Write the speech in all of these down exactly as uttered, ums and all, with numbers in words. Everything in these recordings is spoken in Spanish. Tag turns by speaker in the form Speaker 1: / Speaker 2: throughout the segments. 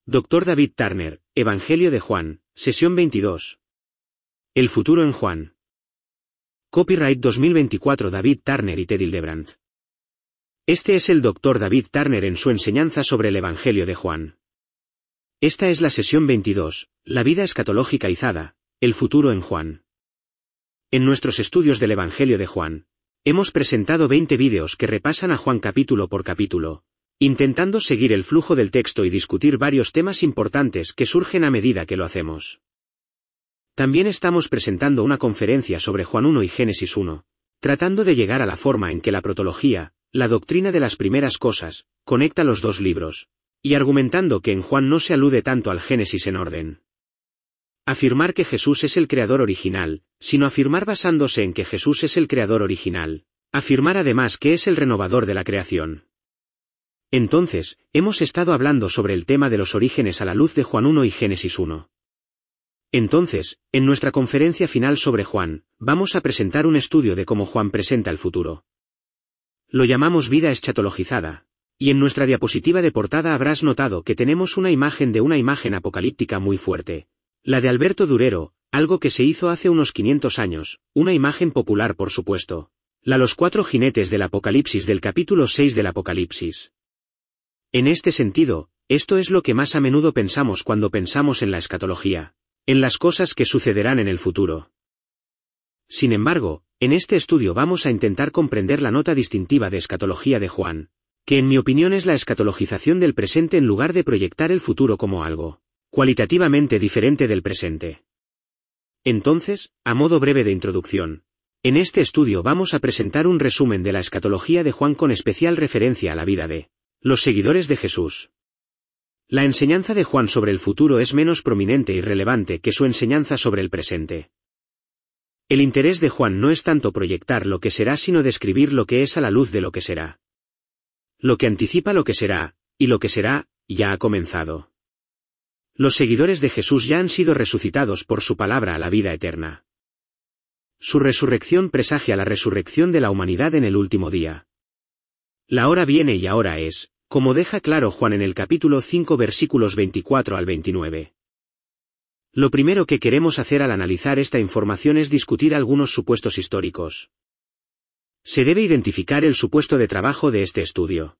Speaker 1: doctor David Turner, Evangelio de Juan, sesión veintidós. El futuro en Juan. Copyright dos mil veinticuatro David Turner y Ted Hildebrandt. Este es el doctor David Turner en su enseñanza sobre el Evangelio de Juan. Esta es la sesión veintidós, la vida escatológica izada, el futuro en Juan. En nuestros estudios del Evangelio de Juan, hemos presentado veinte vídeos que repasan a Juan capítulo por capítulo, intentando seguir el flujo del texto y discutir varios temas importantes que surgen a medida que lo hacemos. También estamos presentando una conferencia sobre Juan uno y Génesis uno, tratando de llegar a la forma en que la protología, la doctrina de las primeras cosas, conecta los dos libros, y argumentando que en Juan no se alude tanto al Génesis en orden. Afirmar que Jesús es el creador original, sino afirmar basándose en que Jesús es el creador original, afirmar además que es el renovador de la creación. Entonces, hemos estado hablando sobre el tema de los orígenes a la luz de Juan uno y Génesis uno. Entonces, en nuestra conferencia final sobre Juan, vamos a presentar un estudio de cómo Juan presenta el futuro. Lo llamamos vida eschatologizada, y en nuestra diapositiva de portada habrás notado que tenemos una imagen de una imagen apocalíptica muy fuerte, la de Alberto Durero, algo que se hizo hace unos quinientos años, una imagen popular por supuesto, la Los cuatro jinetes del Apocalipsis del capítulo seis del Apocalipsis. En este sentido, esto es lo que más a menudo pensamos cuando pensamos en la escatología, en las cosas que sucederán en el futuro. Sin embargo, en este estudio vamos a intentar comprender la nota distintiva de escatología de Juan, que en mi opinión es la escatologización del presente en lugar de proyectar el futuro como algo cualitativamente diferente del presente. Entonces, a modo breve de introducción, en este estudio vamos a presentar un resumen de la escatología de Juan con especial referencia a la vida de los seguidores de Jesús. La enseñanza de Juan sobre el futuro es menos prominente y relevante que su enseñanza sobre el presente. El interés de Juan no es tanto proyectar lo que será sino describir lo que es a la luz de lo que será. Lo que anticipa lo que será, y lo que será, ya ha comenzado. Los seguidores de Jesús ya han sido resucitados por su palabra a la vida eterna. Su resurrección presagia la resurrección de la humanidad en el último día. La hora viene y ahora es, como deja claro Juan en el capítulo cinco versículos veinticuatro al veintinueve. Lo primero que queremos hacer al analizar esta información es discutir algunos supuestos históricos. Se debe identificar el supuesto de trabajo de este estudio.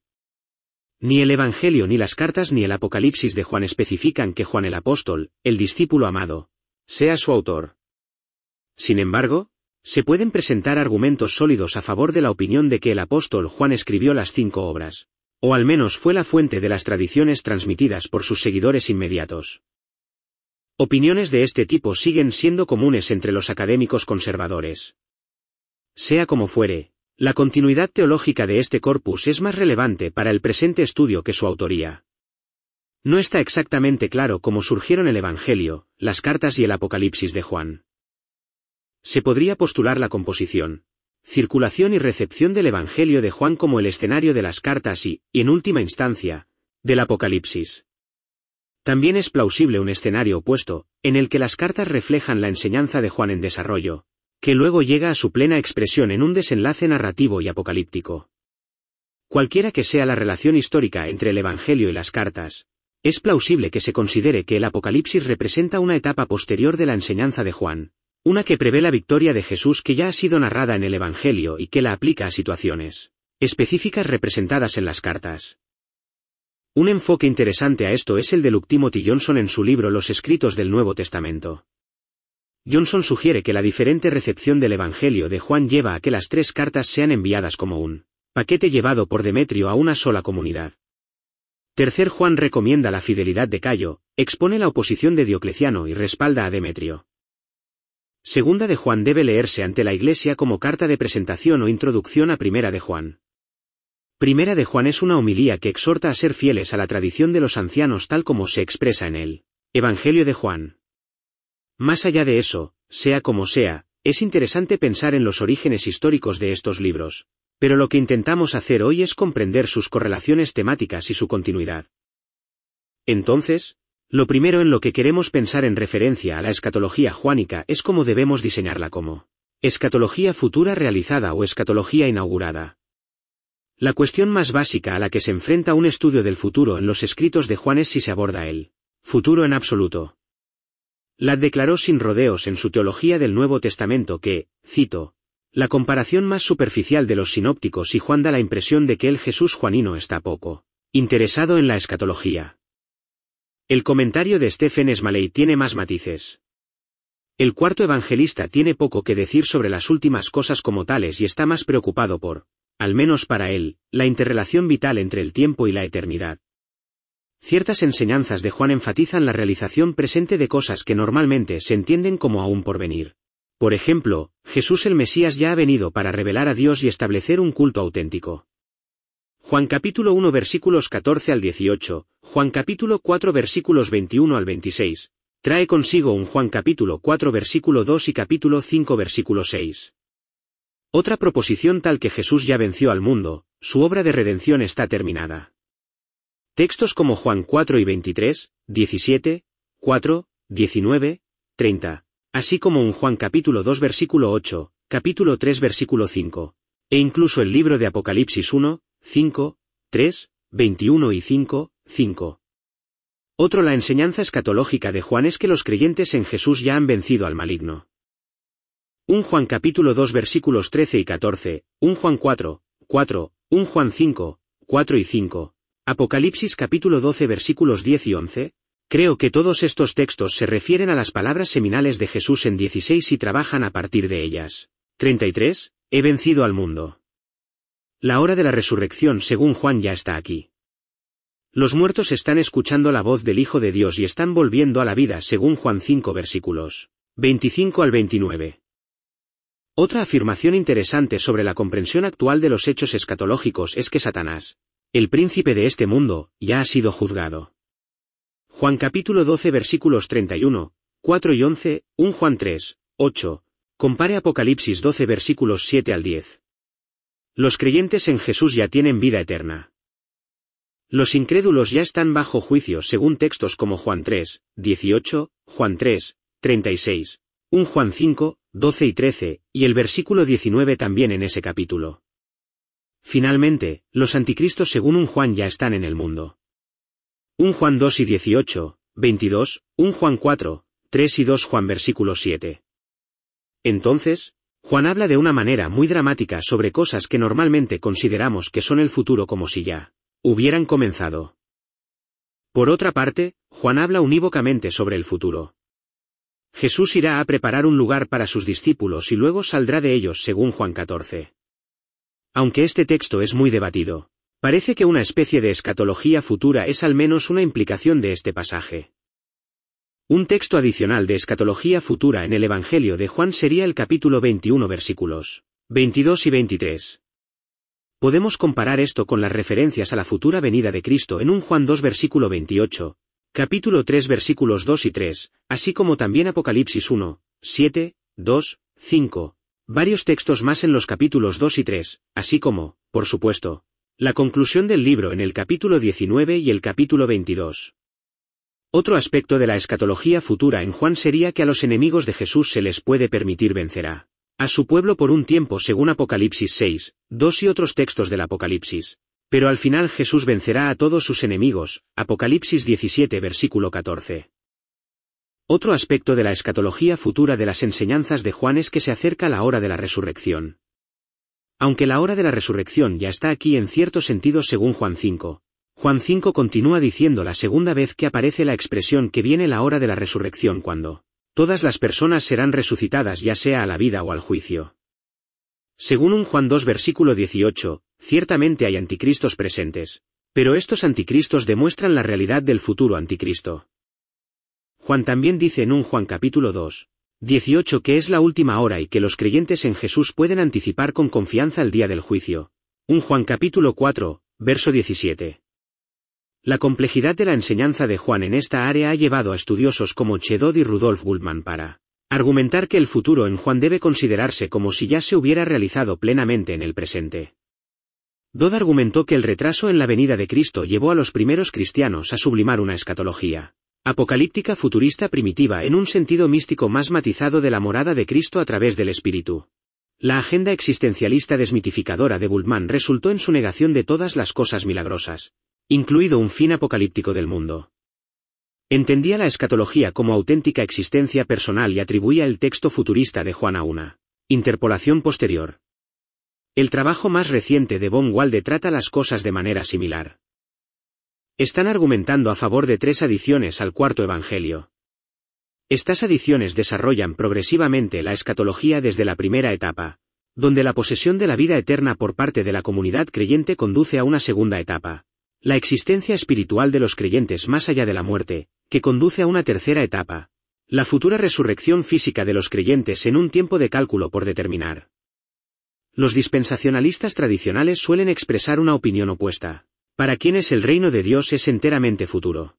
Speaker 1: Ni el Evangelio ni las cartas ni el Apocalipsis de Juan especifican que Juan el apóstol, el discípulo amado, sea su autor. Sin embargo, se pueden presentar argumentos sólidos a favor de la opinión de que el apóstol Juan escribió las cinco obras, o al menos fue la fuente de las tradiciones transmitidas por sus seguidores inmediatos. Opiniones de este tipo siguen siendo comunes entre los académicos conservadores. Sea como fuere, la continuidad teológica de este corpus es más relevante para el presente estudio que su autoría. No está exactamente claro cómo surgieron el Evangelio, las cartas y el Apocalipsis de Juan. Se podría postular la composición, circulación y recepción del Evangelio de Juan como el escenario de las cartas y, y en última instancia, del Apocalipsis. También es plausible un escenario opuesto, en el que las cartas reflejan la enseñanza de Juan en desarrollo, que luego llega a su plena expresión en un desenlace narrativo y apocalíptico. Cualquiera que sea la relación histórica entre el Evangelio y las cartas, es plausible que se considere que el Apocalipsis representa una etapa posterior de la enseñanza de Juan, una que prevé la victoria de Jesús que ya ha sido narrada en el Evangelio y que la aplica a situaciones específicas representadas en las cartas. Un enfoque interesante a esto es el de Luke Timothy Johnson en su libro Los Escritos del Nuevo Testamento. Johnson sugiere que la diferente recepción del Evangelio de Juan lleva a que las tres cartas sean enviadas como un paquete llevado por Demetrio a una sola comunidad. Tercer Juan recomienda la fidelidad de Cayo, expone la oposición de Diocleciano y respalda a Demetrio. Segunda de Juan debe leerse ante la Iglesia como carta de presentación o introducción a Primera de Juan. Primera de Juan es una homilía que exhorta a ser fieles a la tradición de los ancianos tal como se expresa en el Evangelio de Juan. Más allá de eso, sea como sea, es interesante pensar en los orígenes históricos de estos libros, pero lo que intentamos hacer hoy es comprender sus correlaciones temáticas y su continuidad. Entonces, lo primero en lo que queremos pensar en referencia a la escatología juánica es cómo debemos diseñarla como escatología futura realizada o escatología inaugurada. La cuestión más básica a la que se enfrenta un estudio del futuro en los escritos de Juan es si se aborda el Futuro en absoluto. Ladd declaró sin rodeos en su teología del Nuevo Testamento que, cito, la comparación más superficial de los sinópticos y Juan da la impresión de que el Jesús juanino está poco interesado en la escatología. El comentario de Stephen Smalley tiene más matices. El cuarto evangelista tiene poco que decir sobre las últimas cosas como tales y está más preocupado por, al menos para él, la interrelación vital entre el tiempo y la eternidad. Ciertas enseñanzas de Juan enfatizan la realización presente de cosas que normalmente se entienden como aún por venir. Por ejemplo, Jesús el Mesías ya ha venido para revelar a Dios y establecer un culto auténtico. Juan capítulo uno versículos catorce al dieciocho, Juan capítulo cuatro versículos veintiuno al veintiséis, trae consigo un Juan capítulo cuatro versículo dos y capítulo cinco versículo seis. Otra proposición tal que Jesús ya venció al mundo, su obra de redención está terminada. Textos como Juan cuatro y veintitrés, diecisiete, cuatro, diecinueve, treinta, así como un Juan capítulo dos versículo ocho, capítulo tres versículo cinco, e incluso el libro de Apocalipsis uno, cinco, tres, veintiuno y cinco, cinco. Otro la enseñanza escatológica de Juan es que los creyentes en Jesús ya han vencido al maligno. un Juan capítulo dos versículos trece y catorce, un Juan cuatro, cuatro, un Juan cinco, cuatro y cinco, Apocalipsis capítulo doce versículos diez y once, creo que todos estos textos se refieren a las palabras seminales de Jesús en dieciséis y trabajan a partir de ellas. treinta y tres, he vencido al mundo. La hora de la resurrección según Juan ya está aquí. Los muertos están escuchando la voz del Hijo de Dios y están volviendo a la vida según Juan cinco versículos veinticinco al veintinueve. Otra afirmación interesante sobre la comprensión actual de los hechos escatológicos es que Satanás, el príncipe de este mundo, ya ha sido juzgado. Juan capítulo doce versículos treinta y uno, cuatro y once, un Juan tres, ocho, compare Apocalipsis doce versículos siete al diez. Los creyentes en Jesús ya tienen vida eterna. Los incrédulos ya están bajo juicio según textos como Juan tres, dieciocho, Juan tres, treinta y seis, un Juan cinco, doce y trece, y el versículo diecinueve también en ese capítulo. Finalmente, los anticristos según un Juan ya están en el mundo. un Juan dos y dieciocho, veintidós, un Juan cuatro, tres y dos Juan versículo siete. Entonces, Juan habla de una manera muy dramática sobre cosas que normalmente consideramos que son el futuro como si ya hubieran comenzado. Por otra parte, Juan habla unívocamente sobre el futuro. Jesús irá a preparar un lugar para sus discípulos y luego saldrá de ellos según Juan catorce. Aunque este texto es muy debatido, parece que una especie de escatología futura es al menos una implicación de este pasaje. Un texto adicional de escatología futura en el Evangelio de Juan sería el capítulo veintiuno versículos veintidós y veintitrés. Podemos comparar esto con las referencias a la futura venida de Cristo en un Juan dos versículo veintiocho, capítulo tres versículos dos y tres, así como también Apocalipsis uno, siete, dos, cinco, varios textos más en los capítulos dos y tres, así como, por supuesto, la conclusión del libro en el capítulo diecinueve y el capítulo veintidós. Otro aspecto de la escatología futura en Juan sería que a los enemigos de Jesús se les puede permitir vencer a a su pueblo por un tiempo según Apocalipsis seis, dos y otros textos del Apocalipsis. Pero al final Jesús vencerá a todos sus enemigos, Apocalipsis diecisiete versículo catorce. Otro aspecto de la escatología futura de las enseñanzas de Juan es que se acerca la hora de la resurrección. Aunque la hora de la resurrección ya está aquí en cierto sentido según Juan cinco, Juan cinco continúa diciendo la segunda vez que aparece la expresión que viene la hora de la resurrección cuando todas las personas serán resucitadas ya sea a la vida o al juicio. Según un Juan dos versículo dieciocho, ciertamente hay anticristos presentes, pero estos anticristos demuestran la realidad del futuro anticristo. Juan también dice en un Juan capítulo dos, dieciocho que es la última hora y que los creyentes en Jesús pueden anticipar con confianza el día del juicio. un Juan capítulo cuatro, verso diecisiete. La complejidad de la enseñanza de Juan en esta área ha llevado a estudiosos como Chedod y Rudolf Bultmann para argumentar que el futuro en Juan debe considerarse como si ya se hubiera realizado plenamente en el presente. Dodd argumentó que el retraso en la venida de Cristo llevó a los primeros cristianos a sublimar una escatología apocalíptica futurista primitiva en un sentido místico más matizado de la morada de Cristo a través del Espíritu. La agenda existencialista desmitificadora de Bultmann resultó en su negación de todas las cosas milagrosas, incluido un fin apocalíptico del mundo. Entendía la escatología como auténtica existencia personal y atribuía el texto futurista de Juan a una interpolación posterior. El trabajo más reciente de von Walde trata las cosas de manera similar. Están argumentando a favor de tres adiciones al cuarto evangelio. Estas adiciones desarrollan progresivamente la escatología desde la primera etapa, donde la posesión de la vida eterna por parte de la comunidad creyente conduce a una segunda etapa, la existencia espiritual de los creyentes más allá de la muerte, que conduce a una tercera etapa, la futura resurrección física de los creyentes en un tiempo de cálculo por determinar. Los dispensacionalistas tradicionales suelen expresar una opinión opuesta, para quienes el reino de Dios es enteramente futuro.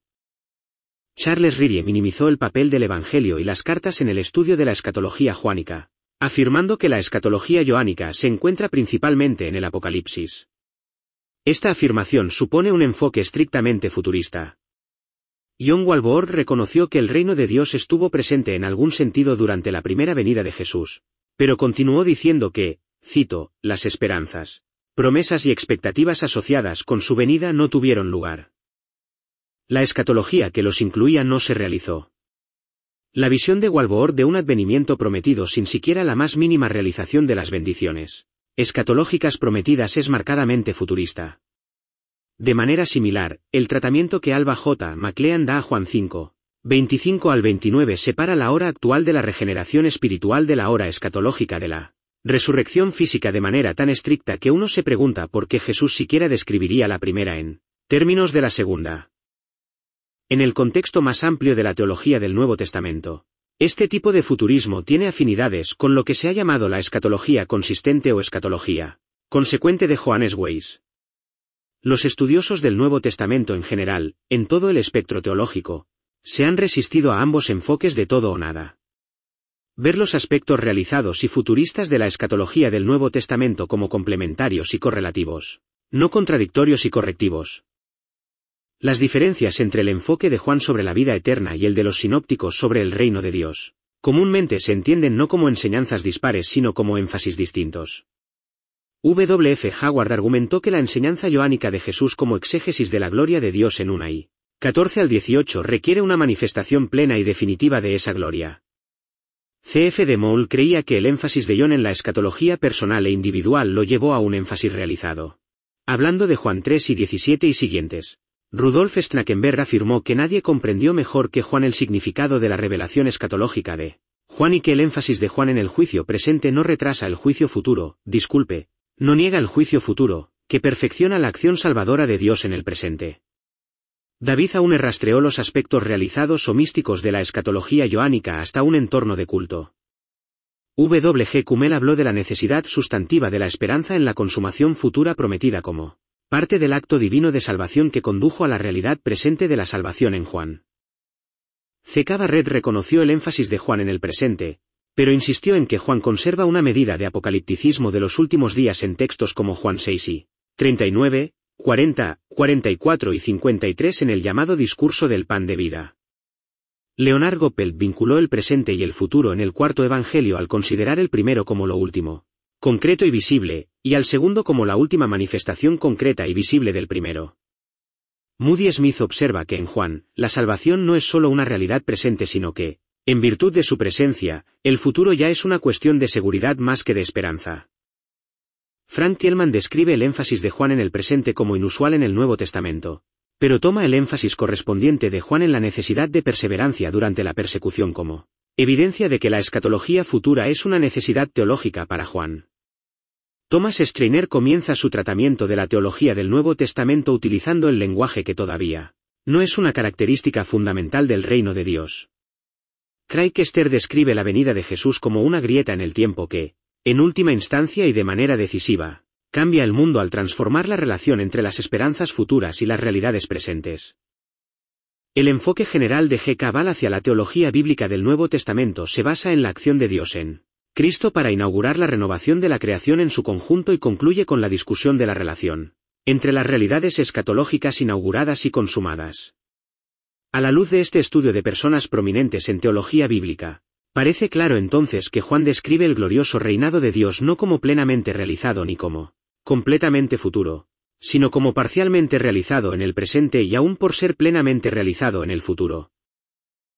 Speaker 1: Charles Ridley minimizó el papel del Evangelio y las cartas en el estudio de la escatología joánica, afirmando que la escatología joánica se encuentra principalmente en el Apocalipsis. Esta afirmación supone un enfoque estrictamente futurista. John Walvoord reconoció que el reino de Dios estuvo presente en algún sentido durante la primera venida de Jesús, pero continuó diciendo que, cito, las esperanzas, promesas y expectativas asociadas con su venida no tuvieron lugar. La escatología que los incluía no se realizó. La visión de Walvoord de un advenimiento prometido sin siquiera la más mínima realización de las bendiciones escatológicas prometidas es marcadamente futurista. De manera similar, el tratamiento que Alba J. McLean da a Juan cinco, veinticinco al veintinueve separa la hora actual de la regeneración espiritual de la hora escatológica de la resurrección física de manera tan estricta que uno se pregunta por qué Jesús siquiera describiría la primera en términos de la segunda. En el contexto más amplio de la teología del Nuevo Testamento, este tipo de futurismo tiene afinidades con lo que se ha llamado la escatología consistente o escatología consecuente de Johannes Weiss. Los estudiosos del Nuevo Testamento en general, en todo el espectro teológico, se han resistido a ambos enfoques de todo o nada. Ver los aspectos realizados y futuristas de la escatología del Nuevo Testamento como complementarios y correlativos, no contradictorios y correctivos. Las diferencias entre el enfoque de Juan sobre la vida eterna y el de los sinópticos sobre el reino de Dios, comúnmente se entienden no como enseñanzas dispares sino como énfasis distintos. W F Howard argumentó que la enseñanza joánica de Jesús como exégesis de la gloria de Dios en una y catorce al dieciocho requiere una manifestación plena y definitiva de esa gloria. C F de Moule creía que el énfasis de John en la escatología personal e individual lo llevó a un énfasis realizado. Hablando de Juan tres y diecisiete y siguientes, Rudolf Stackenberg afirmó que nadie comprendió mejor que Juan el significado de la revelación escatológica de Juan y que el énfasis de Juan en el juicio presente no retrasa el juicio futuro, disculpe, no niega el juicio futuro, que perfecciona la acción salvadora de Dios en el presente. David Aune rastreó los aspectos realizados o místicos de la escatología joánica hasta un entorno de culto. W G Kummel habló de la necesidad sustantiva de la esperanza en la consumación futura prometida como parte del acto divino de salvación que condujo a la realidad presente de la salvación en Juan. C K Barrett reconoció el énfasis de Juan en el presente, pero insistió en que Juan conserva una medida de apocalipticismo de los últimos días en textos como Juan seis y treinta y nueve, cuarenta, cuarenta y cuatro y cincuenta y tres en el llamado discurso del pan de vida. Leonard Goppelt vinculó el presente y el futuro en el cuarto evangelio al considerar el primero como lo último, concreto y visible, y al segundo como la última manifestación concreta y visible del primero. Moody Smith observa que en Juan, la salvación no es solo una realidad presente sino que, en virtud de su presencia, el futuro ya es una cuestión de seguridad más que de esperanza. Frank Thielman describe el énfasis de Juan en el presente como inusual en el Nuevo Testamento, pero toma el énfasis correspondiente de Juan en la necesidad de perseverancia durante la persecución como evidencia de que la escatología futura es una necesidad teológica para Juan. Thomas Schreiner comienza su tratamiento de la teología del Nuevo Testamento utilizando el lenguaje que todavía no es una característica fundamental del reino de Dios. Craig Kester describe la venida de Jesús como una grieta en el tiempo que, en última instancia y de manera decisiva, cambia el mundo al transformar la relación entre las esperanzas futuras y las realidades presentes. El enfoque general de G. K. Ball hacia la teología bíblica del Nuevo Testamento se basa en la acción de Dios en Cristo para inaugurar la renovación de la creación en su conjunto y concluye con la discusión de la relación entre las realidades escatológicas inauguradas y consumadas. A la luz de este estudio de personas prominentes en teología bíblica, parece claro entonces que Juan describe el glorioso reinado de Dios no como plenamente realizado ni como completamente futuro, sino como parcialmente realizado en el presente y aún por ser plenamente realizado en el futuro,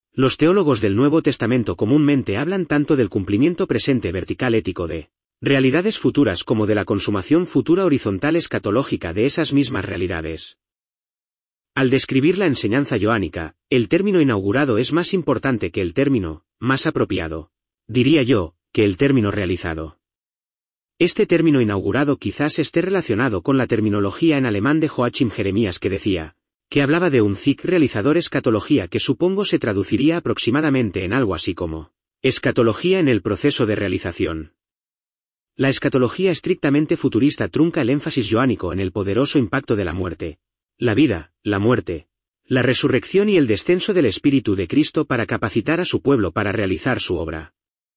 Speaker 1: Los teólogos del Nuevo Testamento comúnmente hablan tanto del cumplimiento presente vertical ético de realidades futuras como de la consumación futura horizontal escatológica de esas mismas realidades. Al describir la enseñanza joánica, el término inaugurado es más importante que el término, más apropiado, diría yo, que el término realizado. Este término inaugurado quizás esté relacionado con la terminología en alemán de Joachim Jeremías que decía, que hablaba de un Zik realizador escatología que supongo se traduciría aproximadamente en algo así como escatología en el proceso de realización. La escatología estrictamente futurista trunca el énfasis joánico en el poderoso impacto de la muerte, la vida, la muerte, la resurrección y el descenso del Espíritu de Cristo para capacitar a su pueblo para realizar su obra.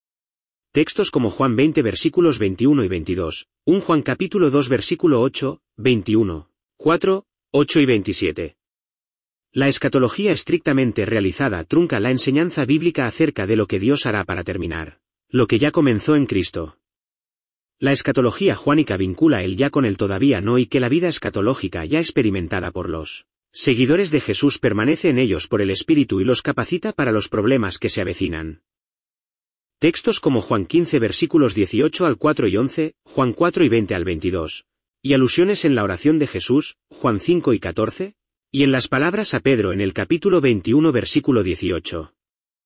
Speaker 1: Textos como Juan veinte versículos veintiuno y veintidós, un Juan capítulo dos versículo ocho, veintiuno, cuatro, ocho y veintisiete. La escatología estrictamente realizada trunca la enseñanza bíblica acerca de lo que Dios hará para terminar lo que ya comenzó en Cristo. La escatología juánica vincula el ya con el todavía no y que la vida escatológica ya experimentada por los seguidores de Jesús permanece en ellos por el Espíritu y los capacita para los problemas que se avecinan. Textos como Juan quince versículos dieciocho al cuatro y once, Juan cuatro y veinte al veintidós, y alusiones en la oración de Jesús, Juan cinco y catorce, y en las palabras a Pedro en el capítulo veintiuno versículo dieciocho.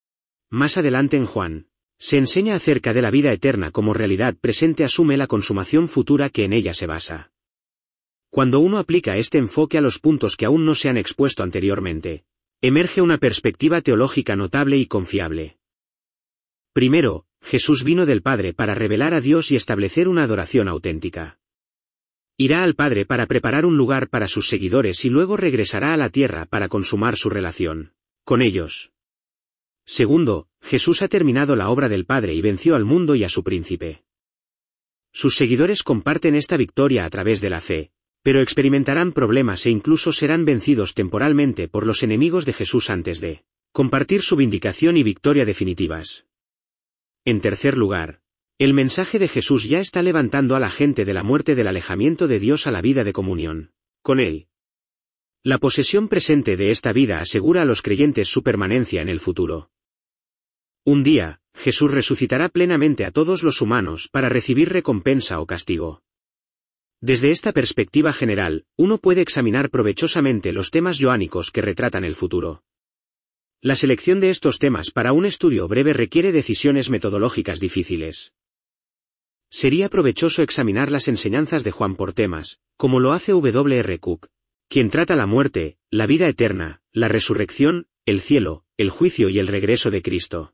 Speaker 1: Más adelante en Juan, se enseña acerca de la vida eterna como realidad presente asume la consumación futura que en ella se basa. Cuando uno aplica este enfoque a los puntos que aún no se han expuesto anteriormente, emerge una perspectiva teológica notable y confiable. Primero, Jesús vino del Padre para revelar a Dios y establecer una adoración auténtica. Irá al Padre para preparar un lugar para sus seguidores y luego regresará a la tierra para consumar su relación con ellos. Segundo, Jesús ha terminado la obra del Padre y venció al mundo y a su príncipe. Sus seguidores comparten esta victoria a través de la fe, pero experimentarán problemas e incluso serán vencidos temporalmente por los enemigos de Jesús antes de compartir su vindicación y victoria definitivas. En tercer lugar, el mensaje de Jesús ya está levantando a la gente de la muerte del alejamiento de Dios a la vida de comunión con Él. La posesión presente de esta vida asegura a los creyentes su permanencia en el futuro. Un día, Jesús resucitará plenamente a todos los humanos para recibir recompensa o castigo. Desde esta perspectiva general, uno puede examinar provechosamente los temas joánicos que retratan el futuro. La selección de estos temas para un estudio breve requiere decisiones metodológicas difíciles. Sería provechoso examinar las enseñanzas de Juan por temas, como lo hace W R Cook, quien trata la muerte, la vida eterna, la resurrección, el cielo, el juicio y el regreso de Cristo.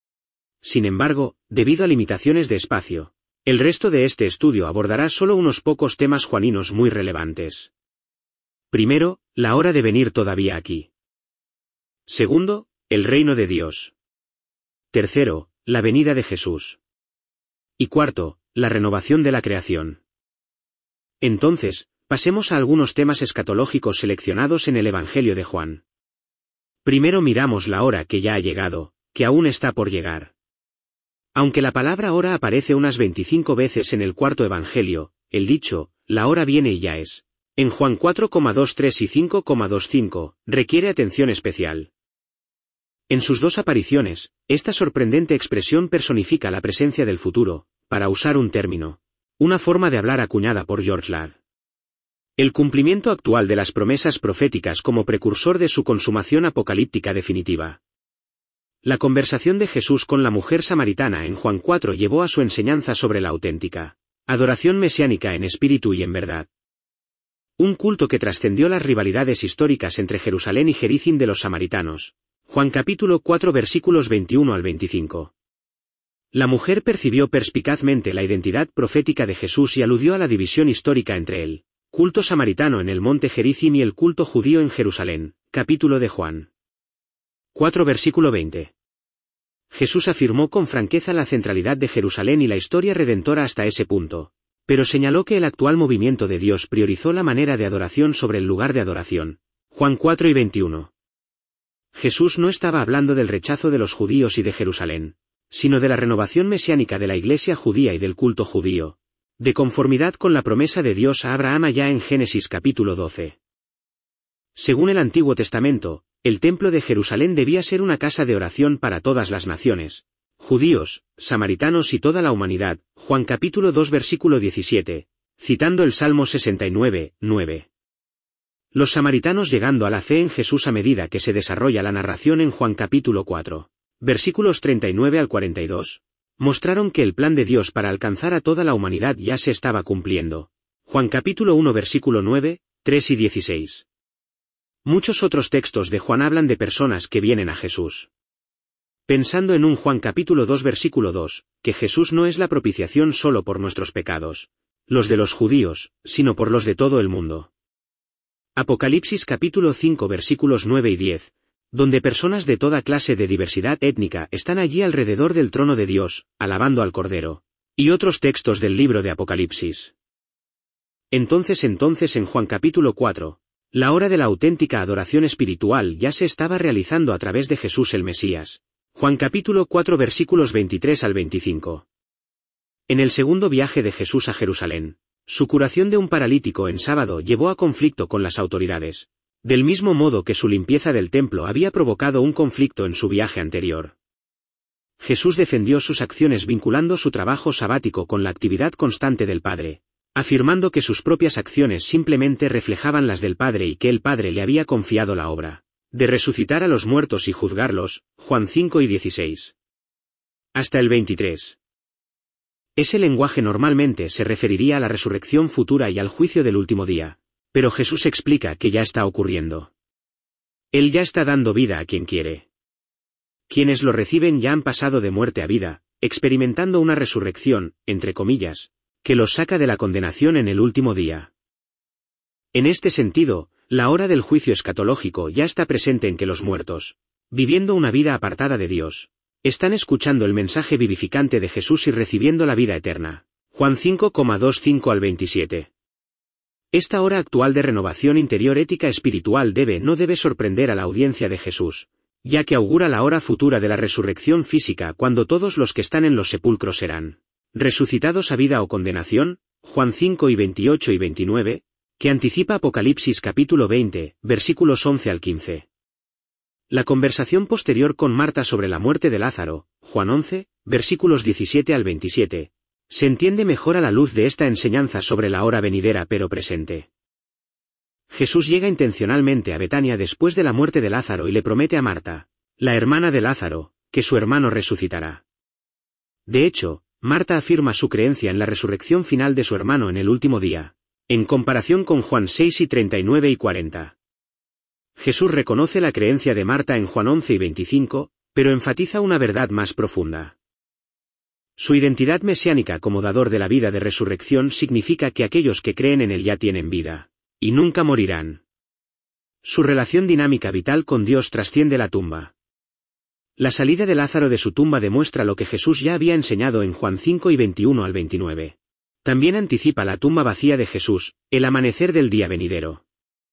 Speaker 1: Sin embargo, debido a limitaciones de espacio, el resto de este estudio abordará solo unos pocos temas juaninos muy relevantes. Primero, la hora de venir todavía aquí. Segundo, el reino de Dios. Tercero, la venida de Jesús. Y cuarto, la renovación de la creación. Entonces, pasemos a algunos temas escatológicos seleccionados en el Evangelio de Juan. Primero miramos la hora que ya ha llegado, que aún está por llegar. Aunque la palabra hora aparece unas veinticinco veces en el cuarto Evangelio, el dicho, la hora viene y ya es, en Juan cuatro coma veintitrés y cinco coma veinticinco, requiere atención especial. En sus dos apariciones, esta sorprendente expresión personifica la presencia del futuro, para usar un término, una forma de hablar acuñada por George Ladd. El cumplimiento actual de las promesas proféticas como precursor de su consumación apocalíptica definitiva. La conversación de Jesús con la mujer samaritana en Juan cuatro llevó a su enseñanza sobre la auténtica adoración mesiánica en espíritu y en verdad. Un culto que trascendió las rivalidades históricas entre Jerusalén y Gerizim de los samaritanos. Juan capítulo cuatro versículos veintiuno al veinticinco. La mujer percibió perspicazmente la identidad profética de Jesús y aludió a la división histórica entre el culto samaritano en el monte Gerizim y el culto judío en Jerusalén, capítulo de Juan cuatro versículo veinte. Jesús afirmó con franqueza la centralidad de Jerusalén y la historia redentora hasta ese punto, pero señaló que el actual movimiento de Dios priorizó la manera de adoración sobre el lugar de adoración. Juan cuatro y veintiuno. Jesús no estaba hablando del rechazo de los judíos y de Jerusalén, sino de la renovación mesiánica de la iglesia judía y del culto judío, de conformidad con la promesa de Dios a Abraham allá en Génesis capítulo doce. Según el Antiguo Testamento, El templo de Jerusalén debía ser una casa de oración para todas las naciones, judíos, samaritanos y toda la humanidad. Juan capítulo dos versículo diecisiete, citando el Salmo sesenta y nueve, nueve. Los samaritanos llegando a la fe en Jesús a medida que se desarrolla la narración en Juan capítulo cuatro, versículos treinta y nueve al cuarenta y dos, mostraron que el plan de Dios para alcanzar a toda la humanidad ya se estaba cumpliendo. Juan capítulo uno versículo nueve, tres y dieciséis. Muchos otros textos de Juan hablan de personas que vienen a Jesús. Pensando en un Juan capítulo dos versículo dos, que Jesús no es la propiciación solo por nuestros pecados, los de los judíos, sino por los de todo el mundo. Apocalipsis capítulo cinco versículos nueve y diez, donde personas de toda clase de diversidad étnica están allí alrededor del trono de Dios, alabando al Cordero, y otros textos del libro de Apocalipsis. Entonces entonces en Juan capítulo cuatro, la hora de la auténtica adoración espiritual ya se estaba realizando a través de Jesús el Mesías. Juan capítulo cuatro versículos veintitrés al veinticinco. En el segundo viaje de Jesús a Jerusalén, su curación de un paralítico en sábado llevó a conflicto con las autoridades, del mismo modo que su limpieza del templo había provocado un conflicto en su viaje anterior. Jesús defendió sus acciones vinculando su trabajo sabático con la actividad constante del Padre, afirmando que sus propias acciones simplemente reflejaban las del Padre y que el Padre le había confiado la obra de resucitar a los muertos y juzgarlos. Juan cinco y dieciséis. Hasta el veintitrés. Ese lenguaje normalmente se referiría a la resurrección futura y al juicio del último día, pero Jesús explica que ya está ocurriendo. Él ya está dando vida a quien quiere. Quienes lo reciben ya han pasado de muerte a vida, experimentando una resurrección, entre comillas, que los saca de la condenación en el último día. En este sentido, la hora del juicio escatológico ya está presente en que los muertos, viviendo una vida apartada de Dios, están escuchando el mensaje vivificante de Jesús y recibiendo la vida eterna. Juan cinco veinticinco al veintisiete. Esta hora actual de renovación interior ética espiritual debe no debe sorprender a la audiencia de Jesús, ya que augura la hora futura de la resurrección física cuando todos los que están en los sepulcros serán resucitados a vida o condenación. Juan cinco y veintiocho y veintinueve, que anticipa Apocalipsis capítulo veinte, versículos once al quince. La conversación posterior con Marta sobre la muerte de Lázaro, Juan once, versículos diecisiete al veintisiete, se entiende mejor a la luz de esta enseñanza sobre la hora venidera pero presente. Jesús llega intencionalmente a Betania después de la muerte de Lázaro y le promete a Marta, la hermana de Lázaro, que su hermano resucitará. De hecho, Marta afirma su creencia en la resurrección final de su hermano en el último día, en comparación con Juan seis y treinta y nueve y cuarenta. Jesús reconoce la creencia de Marta en Juan once y veinticinco, pero enfatiza una verdad más profunda. Su identidad mesiánica como dador de la vida de resurrección significa que aquellos que creen en él ya tienen vida, y nunca morirán. Su relación dinámica vital con Dios trasciende la tumba. La salida de Lázaro de su tumba demuestra lo que Jesús ya había enseñado en Juan cinco y veintiuno al veintinueve. También anticipa la tumba vacía de Jesús, el amanecer del día venidero.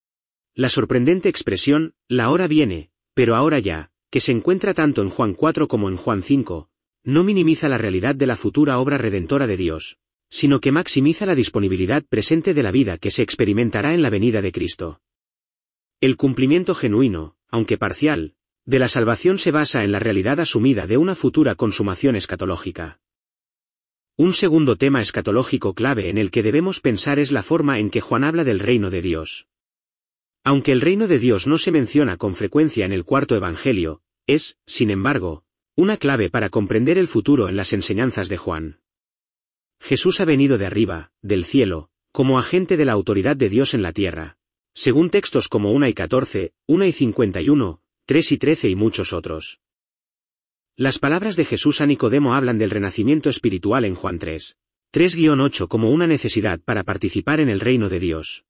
Speaker 1: La sorprendente expresión, la hora viene, pero ahora ya, que se encuentra tanto en Juan cuatro como en Juan cinco, no minimiza la realidad de la futura obra redentora de Dios, sino que maximiza la disponibilidad presente de la vida que se experimentará en la venida de Cristo. El cumplimiento genuino, aunque parcial, de la salvación se basa en la realidad asumida de una futura consumación escatológica. Un segundo tema escatológico clave en el que debemos pensar es la forma en que Juan habla del reino de Dios. Aunque el reino de Dios no se menciona con frecuencia en el cuarto evangelio, es, sin embargo, una clave para comprender el futuro en las enseñanzas de Juan. Jesús ha venido de arriba, del cielo, como agente de la autoridad de Dios en la tierra, según textos como una y catorce, una y cincuenta y uno, tres y trece y muchos otros. Las palabras de Jesús a Nicodemo hablan del renacimiento espiritual en Juan tres, tres a ocho como una necesidad para participar en el reino de Dios.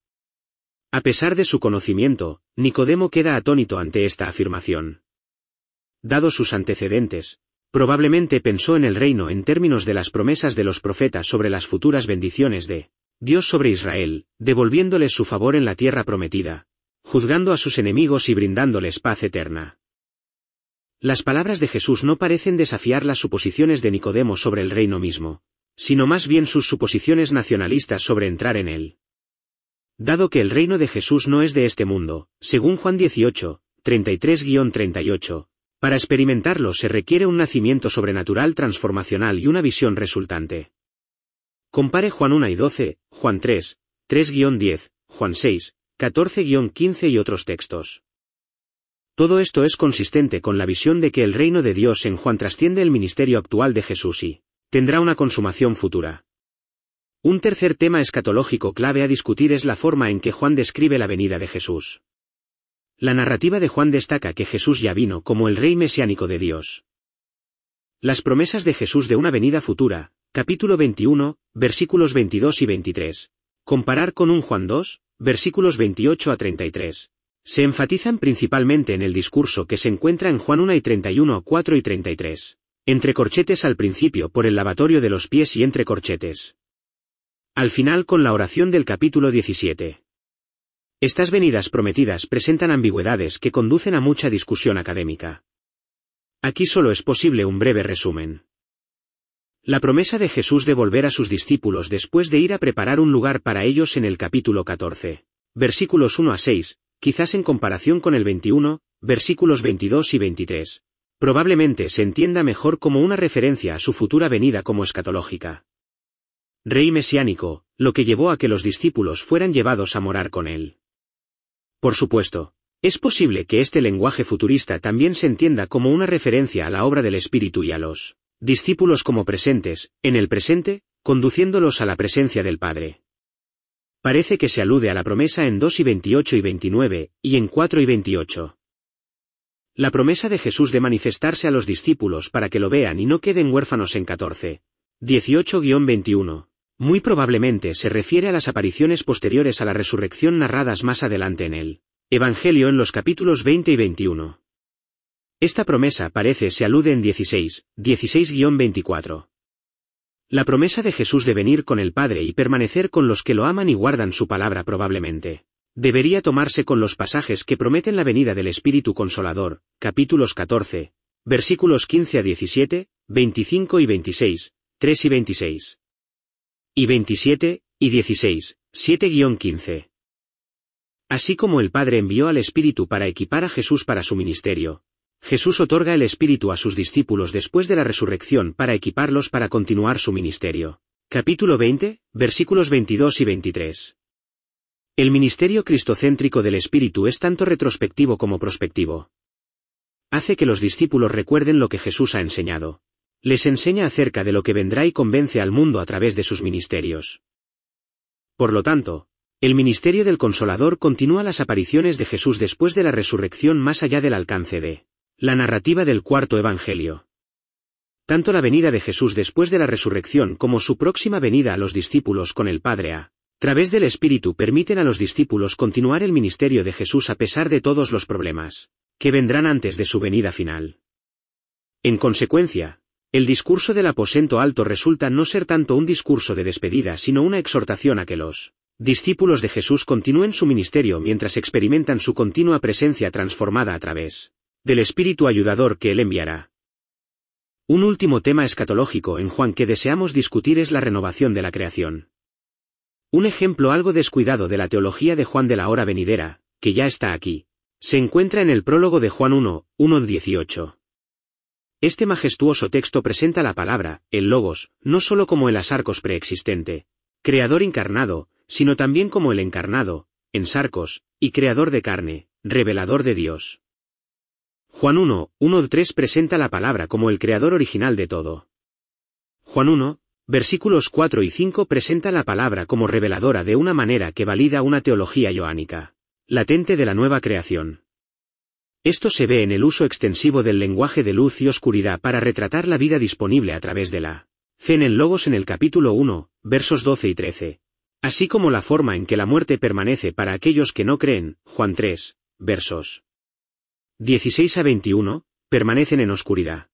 Speaker 1: A pesar de su conocimiento, Nicodemo queda atónito ante esta afirmación. Dados sus antecedentes, probablemente pensó en el reino en términos de las promesas de los profetas sobre las futuras bendiciones de Dios sobre Israel, devolviéndoles su favor en la tierra prometida, juzgando a sus enemigos y brindándoles paz eterna. Las palabras de Jesús no parecen desafiar las suposiciones de Nicodemo sobre el reino mismo, sino más bien sus suposiciones nacionalistas sobre entrar en él. Dado que el reino de Jesús no es de este mundo, según Juan dieciocho, treinta y tres a treinta y ocho. Para experimentarlo se requiere un nacimiento sobrenatural transformacional y una visión resultante. Compare Juan uno y doce, Juan tres, tres a diez, Juan seis, catorce a quince y otros textos. Todo esto es consistente con la visión de que el reino de Dios en Juan trasciende el ministerio actual de Jesús y tendrá una consumación futura. Un tercer tema escatológico clave a discutir es la forma en que Juan describe la venida de Jesús. La narrativa de Juan destaca que Jesús ya vino como el Rey mesiánico de Dios. Las promesas de Jesús de una venida futura, capítulo veintiuno, versículos veintidós y veintitrés. Comparar con un Juan dos, versículos veintiocho a treinta y tres. Se enfatizan principalmente en el discurso que se encuentra en Juan uno y treinta y uno, cuatro y treinta y tres. Entre corchetes al principio por el lavatorio de los pies y entre corchetes. Al final con la oración del capítulo diecisiete. Estas venidas prometidas presentan ambigüedades que conducen a mucha discusión académica. Aquí solo es posible un breve resumen. La promesa de Jesús de volver a sus discípulos después de ir a preparar un lugar para ellos en el capítulo catorce, versículos uno a seis, quizás en comparación con el veintiuno, versículos veintidós y veintitrés, probablemente se entienda mejor como una referencia a su futura venida como escatológica. Rey mesiánico, lo que llevó a que los discípulos fueran llevados a morar con él. Por supuesto, es posible que este lenguaje futurista también se entienda como una referencia a la obra del Espíritu y a los discípulos como presentes, en el presente, conduciéndolos a la presencia del Padre. Parece que se alude a la promesa en dos y veintiocho y veintinueve, y en cuatro y veintiocho. La promesa de Jesús de manifestarse a los discípulos para que lo vean y no queden huérfanos en catorce, dieciocho a veintiuno. Muy probablemente se refiere a las apariciones posteriores a la resurrección narradas más adelante en el Evangelio en los capítulos veinte y veintiuno. Esta promesa parece se alude en dieciséis, dieciséis a veinticuatro. La promesa de Jesús de venir con el Padre y permanecer con los que lo aman y guardan su palabra probablemente debería tomarse con los pasajes que prometen la venida del Espíritu Consolador, capítulos catorce, versículos quince a diecisiete, veinticinco y veintiséis, tres y veintiséis. Y veintisiete, y dieciséis, siete a quince. Así como el Padre envió al Espíritu para equipar a Jesús para su ministerio, Jesús otorga el Espíritu a sus discípulos después de la resurrección para equiparlos para continuar su ministerio. Capítulo veinte, versículos veintidós y veintitrés. El ministerio cristocéntrico del Espíritu es tanto retrospectivo como prospectivo. Hace que los discípulos recuerden lo que Jesús ha enseñado. Les enseña acerca de lo que vendrá y convence al mundo a través de sus ministerios. Por lo tanto, el ministerio del Consolador continúa las apariciones de Jesús después de la resurrección más allá del alcance de la narrativa del cuarto Evangelio. Tanto la venida de Jesús después de la resurrección como su próxima venida a los discípulos con el Padre a través del Espíritu permiten a los discípulos continuar el ministerio de Jesús a pesar de todos los problemas que vendrán antes de su venida final. En consecuencia, el discurso del aposento alto resulta no ser tanto un discurso de despedida sino una exhortación a que los discípulos de Jesús continúen su ministerio mientras experimentan su continua presencia transformada a través del Espíritu ayudador que Él enviará. Un último tema escatológico en Juan que deseamos discutir es la renovación de la creación. Un ejemplo algo descuidado de la teología de Juan de la hora venidera, que ya está aquí, se encuentra en el prólogo de Juan uno, uno al dieciocho. Este majestuoso texto presenta la palabra, el Logos, no solo como el Asarcos preexistente, creador encarnado, sino también como el encarnado, en Sarcos, y creador de carne, revelador de Dios. Juan uno, uno al tres presenta la palabra como el creador original de todo. Juan uno, versículos cuatro y cinco presenta la palabra como reveladora de una manera que valida una teología joánica latente de la nueva creación. Esto se ve en el uso extensivo del lenguaje de luz y oscuridad para retratar la vida disponible a través de la fe en el Logos en el capítulo uno, versos doce y trece, así como la forma en que la muerte permanece para aquellos que no creen, Juan tres, versos dieciséis a veintiuno, permanecen en oscuridad.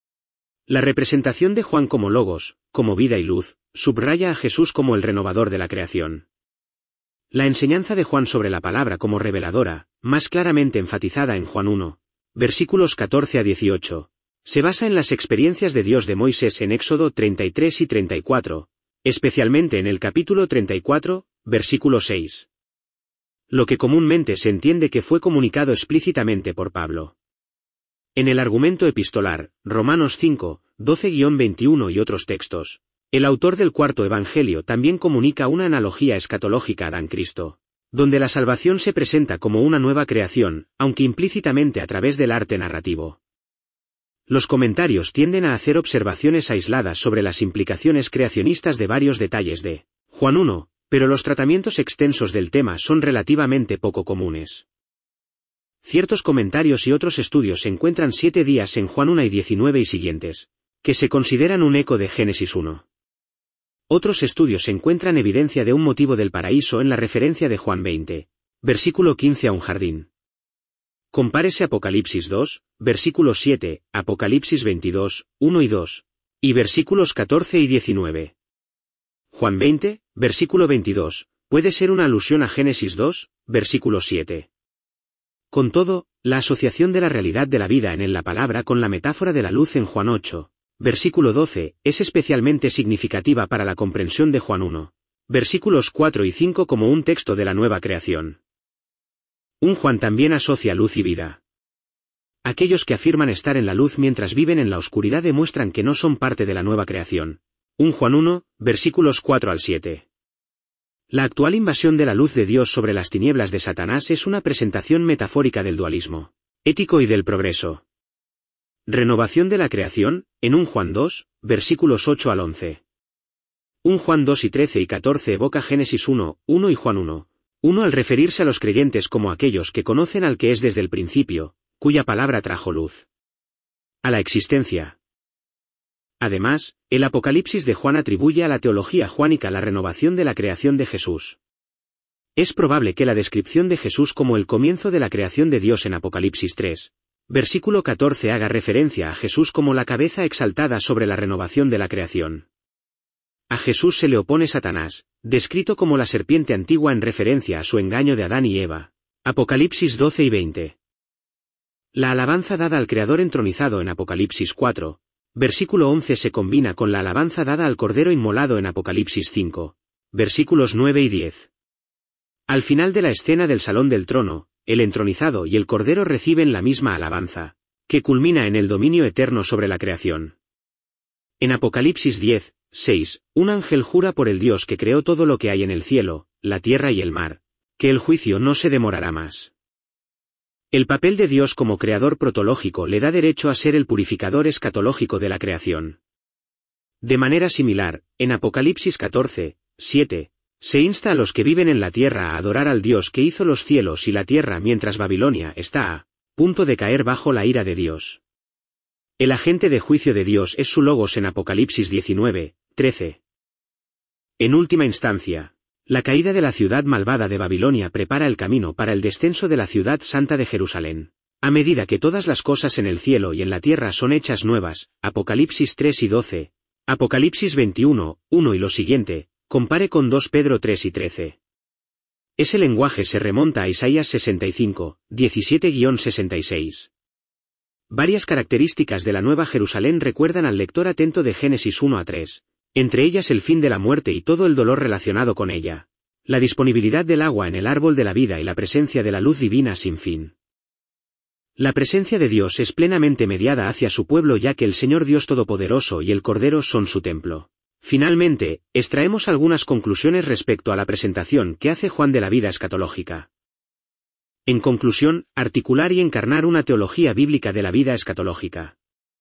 Speaker 1: La representación de Juan como Logos, como vida y luz, subraya a Jesús como el renovador de la creación. La enseñanza de Juan sobre la palabra como reveladora, más claramente enfatizada en Juan uno, versículos catorce a dieciocho, se basa en las experiencias de Dios de Moisés en Éxodo treinta y tres y treinta y cuatro, especialmente en el capítulo treinta y cuatro, versículo seis. lo que comúnmente se entiende que fue comunicado explícitamente por Pablo. En el argumento epistolar, Romanos cinco, doce a veintiuno y otros textos, el autor del cuarto evangelio también comunica una analogía escatológica a Adán Cristo, donde la salvación se presenta como una nueva creación, aunque implícitamente a través del arte narrativo. Los comentarios tienden a hacer observaciones aisladas sobre las implicaciones creacionistas de varios detalles de Juan uno, pero los tratamientos extensos del tema son relativamente poco comunes. Ciertos comentarios y otros estudios se encuentran siete días en Juan uno y diecinueve y siguientes, que se consideran un eco de Génesis uno. Otros estudios encuentran evidencia de un motivo del paraíso en la referencia de Juan veinte, versículo quince a un jardín. Compárese Apocalipsis dos, versículo siete, Apocalipsis veintidós, uno y dos, y versículos catorce y diecinueve. Juan veinte, versículo veintidós, puede ser una alusión a Génesis dos, versículo siete. Con todo, la asociación de la realidad de la vida en la palabra con la metáfora de la luz en Juan ocho, versículo doce, es especialmente significativa para la comprensión de Juan uno, versículos cuatro y cinco como un texto de la nueva creación. Un Juan también asocia luz y vida. Aquellos que afirman estar en la luz mientras viven en la oscuridad demuestran que no son parte de la nueva creación. un Juan uno, versículos cuatro al siete. La actual invasión de la luz de Dios sobre las tinieblas de Satanás es una presentación metafórica del dualismo ético y del progreso. Renovación de la creación, en un Juan dos, versículos ocho al once. un Juan dos y trece y catorce evoca Génesis uno, uno y Juan uno, uno al referirse a los creyentes como aquellos que conocen al que es desde el principio, cuya palabra trajo luz a la existencia. Además, el Apocalipsis de Juan atribuye a la teología juánica la renovación de la creación de Jesús. Es probable que la descripción de Jesús como el comienzo de la creación de Dios en Apocalipsis tres, versículo catorce haga referencia a Jesús como la cabeza exaltada sobre la renovación de la creación. A Jesús se le opone Satanás, descrito como la serpiente antigua en referencia a su engaño de Adán y Eva. Apocalipsis doce y veinte. La alabanza dada al Creador entronizado en Apocalipsis cuatro, versículo once se combina con la alabanza dada al Cordero inmolado en Apocalipsis cinco, versículos nueve y diez. Al final de la escena del Salón del Trono, el entronizado y el Cordero reciben la misma alabanza, que culmina en el dominio eterno sobre la creación. En Apocalipsis diez, seis, un ángel jura por el Dios que creó todo lo que hay en el cielo, la tierra y el mar, que el juicio no se demorará más. El papel de Dios como creador protológico le da derecho a ser el purificador escatológico de la creación. De manera similar, en Apocalipsis catorce, siete, se insta a los que viven en la tierra a adorar al Dios que hizo los cielos y la tierra mientras Babilonia está a punto de caer bajo la ira de Dios. El agente de juicio de Dios es su logos en Apocalipsis diecinueve, trece. En última instancia, la caída de la ciudad malvada de Babilonia prepara el camino para el descenso de la ciudad santa de Jerusalén. A medida que todas las cosas en el cielo y en la tierra son hechas nuevas, Apocalipsis tres y doce, Apocalipsis veintiuno, uno y lo siguiente, compare con dos Pedro tres y trece. Ese lenguaje se remonta a Isaías sesenta y cinco, diecisiete a sesenta y seis. Varias características de la Nueva Jerusalén recuerdan al lector atento de Génesis uno a tres. Entre ellas el fin de la muerte y todo el dolor relacionado con ella, la disponibilidad del agua en el árbol de la vida y la presencia de la luz divina sin fin. La presencia de Dios es plenamente mediada hacia su pueblo ya que el Señor Dios Todopoderoso y el Cordero son su templo. Finalmente, extraemos algunas conclusiones respecto a la presentación que hace Juan de la vida escatológica. En conclusión, articular y encarnar una teología bíblica de la vida escatológica.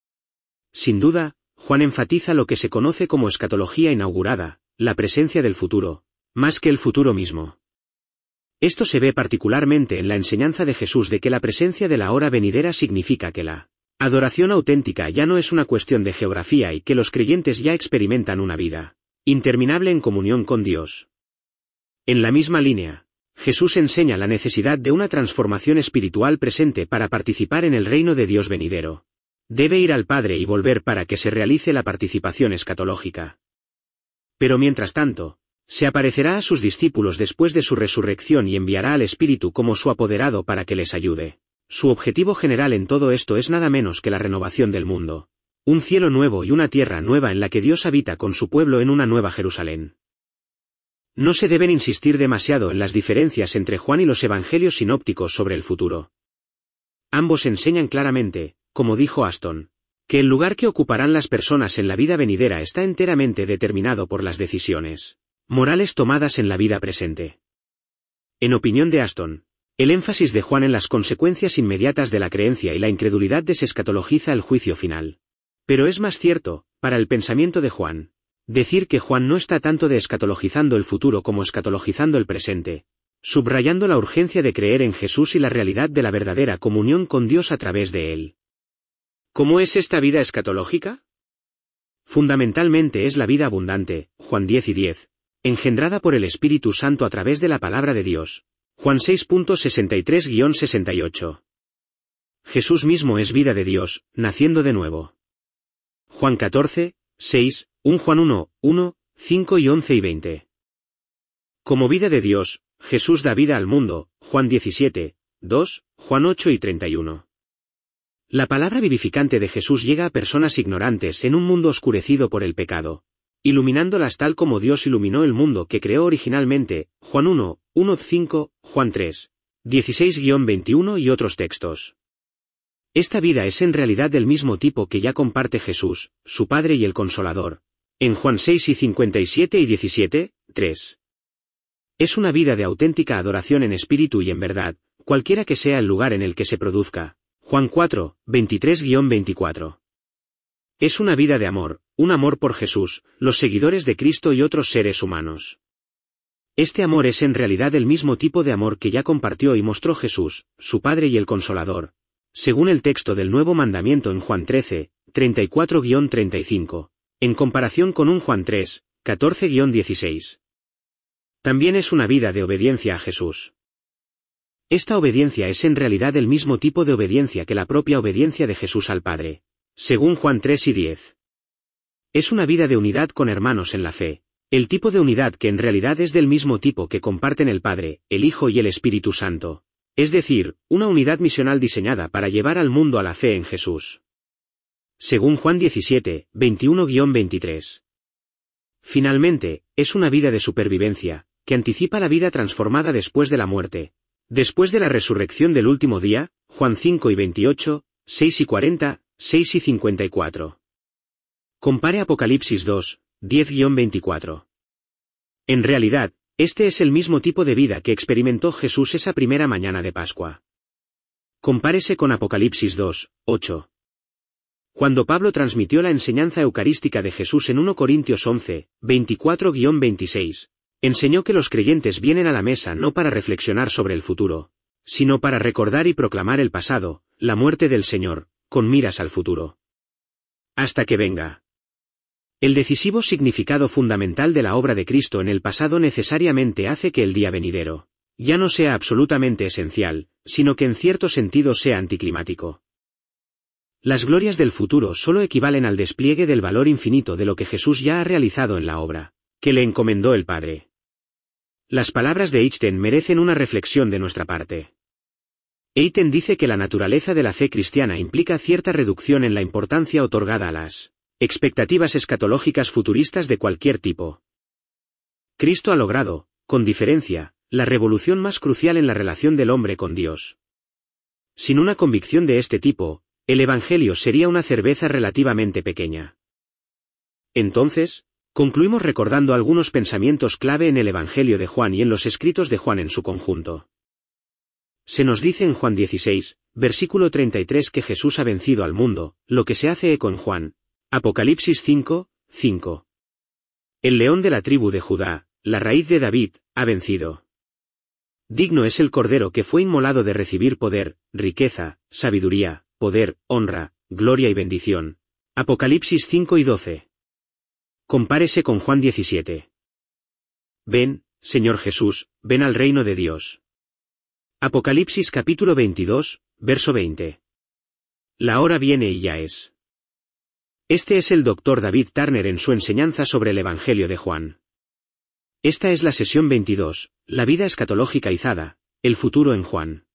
Speaker 1: Sin duda, Juan enfatiza lo que se conoce como escatología inaugurada, la presencia del futuro, más que el futuro mismo. Esto se ve particularmente en la enseñanza de Jesús de que la presencia de la hora venidera significa que la adoración auténtica ya no es una cuestión de geografía y que los creyentes ya experimentan una vida interminable en comunión con Dios. En la misma línea, Jesús enseña la necesidad de una transformación espiritual presente para participar en el reino de Dios venidero. Debe ir al Padre y volver para que se realice la participación escatológica. Pero mientras tanto, se aparecerá a sus discípulos después de su resurrección y enviará al Espíritu como su apoderado para que les ayude. Su objetivo general en todo esto es nada menos que la renovación del mundo. Un cielo nuevo y una tierra nueva en la que Dios habita con su pueblo en una nueva Jerusalén. No se deben insistir demasiado en las diferencias entre Juan y los evangelios sinópticos sobre el futuro. Ambos enseñan claramente, como dijo Aston, que el lugar que ocuparán las personas en la vida venidera está enteramente determinado por las decisiones morales tomadas en la vida presente. En opinión de Aston, el énfasis de Juan en las consecuencias inmediatas de la creencia y la incredulidad desescatologiza el juicio final. Pero es más cierto, para el pensamiento de Juan, decir que Juan no está tanto de escatologizando el futuro como escatologizando el presente, subrayando la urgencia de creer en Jesús y la realidad de la verdadera comunión con Dios a través de él. ¿Cómo es esta vida escatológica? Fundamentalmente es la vida abundante, Juan diez y diez, engendrada por el Espíritu Santo a través de la palabra de Dios, Juan seis sesenta y tres a sesenta y ocho. Jesús mismo es vida de Dios, naciendo de nuevo. Juan catorce, seis, primera Juan uno, uno, cinco y once y veinte. Como vida de Dios, Jesús da vida al mundo, Juan diecisiete, dos, Juan ocho y treinta y uno. La palabra vivificante de Jesús llega a personas ignorantes en un mundo oscurecido por el pecado, iluminándolas tal como Dios iluminó el mundo que creó originalmente, Juan uno, uno cinco, Juan tres, dieciséis a veintiuno y otros textos. Esta vida es en realidad del mismo tipo que ya comparte Jesús, su Padre y el Consolador, en Juan seis y cincuenta y siete y diecisiete, tres. Es una vida de auténtica adoración en espíritu y en verdad, cualquiera que sea el lugar en el que se produzca, Juan cuatro, veintitrés a veinticuatro. Es una vida de amor, un amor por Jesús, los seguidores de Cristo y otros seres humanos. Este amor es en realidad el mismo tipo de amor que ya compartió y mostró Jesús, su Padre y el Consolador, según el texto del Nuevo Mandamiento en Juan trece, treinta y cuatro a treinta y cinco, en comparación con un Juan tres, catorce a dieciséis. También es una vida de obediencia a Jesús. Esta obediencia es en realidad el mismo tipo de obediencia que la propia obediencia de Jesús al Padre, según Juan tres y diez. Es una vida de unidad con hermanos en la fe, el tipo de unidad que en realidad es del mismo tipo que comparten el Padre, el Hijo y el Espíritu Santo, es decir, una unidad misional diseñada para llevar al mundo a la fe en Jesús. Según Juan diecisiete, veintiuno a veintitrés. Finalmente, es una vida de supervivencia, que anticipa la vida transformada después de la muerte, después de la resurrección del último día, Juan cinco y veintiocho, seis y cuarenta, seis y cincuenta y cuatro. Compare Apocalipsis dos, diez a veinticuatro. En realidad, este es el mismo tipo de vida que experimentó Jesús esa primera mañana de Pascua. Compárese con Apocalipsis dos, ocho. Cuando Pablo transmitió la enseñanza eucarística de Jesús en primera Corintios once, veinticuatro a veintiséis, enseñó que los creyentes vienen a la mesa no para reflexionar sobre el futuro, sino para recordar y proclamar el pasado, la muerte del Señor, con miras al futuro. Hasta que venga. El decisivo significado fundamental de la obra de Cristo en el pasado necesariamente hace que el día venidero ya no sea absolutamente esencial, sino que en cierto sentido sea anticlimático. Las glorias del futuro solo equivalen al despliegue del valor infinito de lo que Jesús ya ha realizado en la obra que le encomendó el Padre. Las palabras de Eichten merecen una reflexión de nuestra parte. Eichten dice que la naturaleza de la fe cristiana implica cierta reducción en la importancia otorgada a las expectativas escatológicas futuristas de cualquier tipo. Cristo ha logrado, con diferencia, la revolución más crucial en la relación del hombre con Dios. Sin una convicción de este tipo, el Evangelio sería una cerveza relativamente pequeña. Entonces, concluimos recordando algunos pensamientos clave en el Evangelio de Juan y en los escritos de Juan en su conjunto. Se nos dice en Juan dieciséis, versículo treinta y tres que Jesús ha vencido al mundo, lo que se hace eco en Juan. Apocalipsis cinco, cinco. El león de la tribu de Judá, la raíz de David, ha vencido. Digno es el Cordero que fue inmolado de recibir poder, riqueza, sabiduría, poder, honra, gloria y bendición. Apocalipsis cinco y doce. Compárese con Juan diecisiete. Ven, Señor Jesús, ven al reino de Dios. Apocalipsis capítulo veintidós, verso veinte. La hora viene y ya es. Este es el doctor David Turner en su enseñanza sobre el Evangelio de Juan. Esta es la sesión veintidós, la vida escatológica izada, el futuro en Juan.